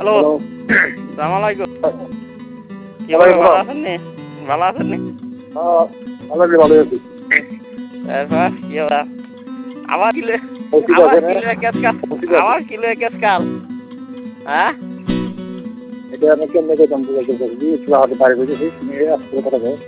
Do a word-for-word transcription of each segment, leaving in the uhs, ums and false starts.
hello সালাম আলাইকুম কি ভালো আছেন নি ভালো আছেন নি হ্যাঁ ভালো আছি ভালো আছি এরপর কি হলো আবার কিলে ঠিক আবার আছে না কিলে কেস কাল আবার কিলে কেস কাল হ্যাঁ এটা আমি কেমনে কইতাম বুঝাইতে পারছি ইসলাম হাতে পারে বুঝেছি তুমি আসলে কথা কও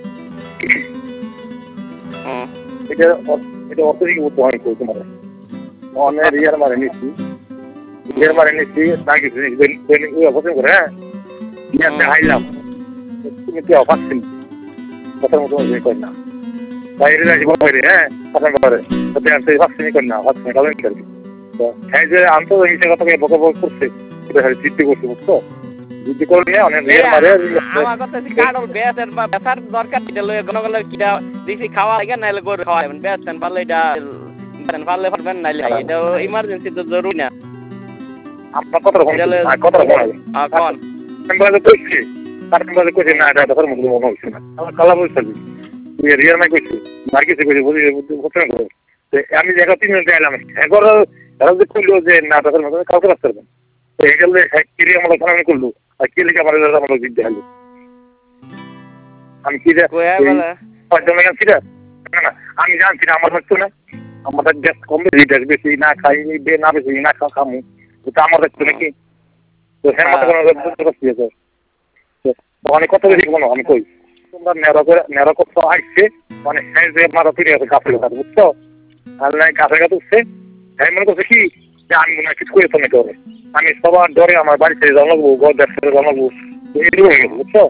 হুম এটা এটা অত্যধিক উত্তর হয় কই তোমার অনেক রিয়ার মারে নিচ্ছি রিয়ার মারে নিচ্ছি না কিছু ওই অবস্থা করে হ্যাঁ ইয়ার দেখাইলাম তুমি কি অপাচ্ছেন কথার মতো কই না বাইরে যাই বাইরে হ্যাঁ কথা বলে তাতে আর সেই ভাবছি কই না ভাবছি কারণ কি তো হ্যাঁ যে আন্তর্জাতিক কথাকে বকবক করছে এটা হচ্ছে জিদ্দি করছে বুঝছো জিদ্দি করলে অনেক রিয়ার মারে আমার কথা হচ্ছে কাডল বেসের বা বেসার দরকার এটা লয়ে গনগলের কিটা দিছি খাওয়া লাগে নাইলে গরু খাওয়াবেন বেসেন পারলে এটা বেসেন পারলে পারবেন নাইলে এটা ইমার্জেন্সি তো জরুরি না আপনার কথা বলতে কথা বলতে হ্যাঁ কোন আমরা কইছি তার মধ্যে কইছি না এটা ধর্ম মনে হচ্ছে না আমার কালা বলছি তুই রিয়ার মাই কইছি আর কিছু কইছি বুঝি বুঝতে না আমি জায়গা তিন মিনিট এলাম একবার তারা যে কইলো যে না ধর্ম মনে কাউকে রাখতে পারবেন তো এই গেলে কিরি আমরা ফোন করলো আর কি লিখে আমার আমার জিজ্ঞেস হলো আমি কি আমি জানছি না আমার হচ্ছে না আমাদের গ্যাস কমবে গ্যাস বেশি না খাই বে না বেশি না খা খামু তো আমার হচ্ছে নাকি তো হ্যাঁ মাথা কোনো বুঝতে পারছি তো অনেক কথা বেশি কোনো আমি কই তোমরা নেড়া করে নেড়া করতে আসছে মানে হ্যাঁ যে মাথা ফিরে গেছে গাছের কথা বুঝছো আর নাই গাছের গাছ উঠছে হ্যাঁ মনে করছে কি যে আমি মনে হয় কিছু করে তো নাকি আমি সবার ডরে আমার বাড়ি ছেড়ে জন্মাবো ঘর দেশ ছেড়ে জন্মাবো এগুলো হয়ে গেছে বুঝছো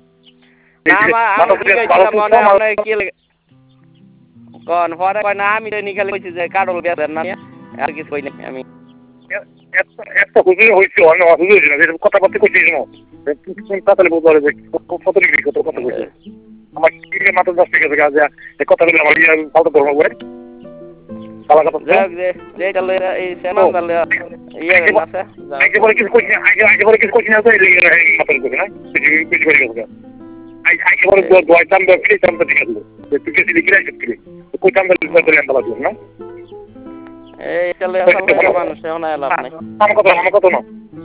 কোন পরে কয় না আমি নিকালে কইছি যে কাডল বেসের না আর কিছু কই না আমি একটা খুশি হয়েছে অন্য অসুবিধা হয়েছিল যে কথা বলতে কইছিস না তাহলে বলতে পারে যে কত লিখি কত কথা কইছে আমার কি মাথা দশ থেকে গেছে এই কথাগুলো আমার ইয়ে ফালতু ধর্ম করে কালা কথা যাক যে যেটা লই এই সেনা তাহলে ইয়ে আছে আগে পরে কিছু কইছি আগে আগে পরে কিছু কইছি না তো এই মাথা করে না কিছু কিছু করে গেছে আগে পরে দোয়া দাম দোয়া ফ্রি দাম ঠিক আছে তুই কিছু লিখে রাখিস কি কই দাম দোয়া করে আনতে লাগবে না এই চলে আসলে মানুষ এখন লাভ নাই আমার কথা আমার কথা না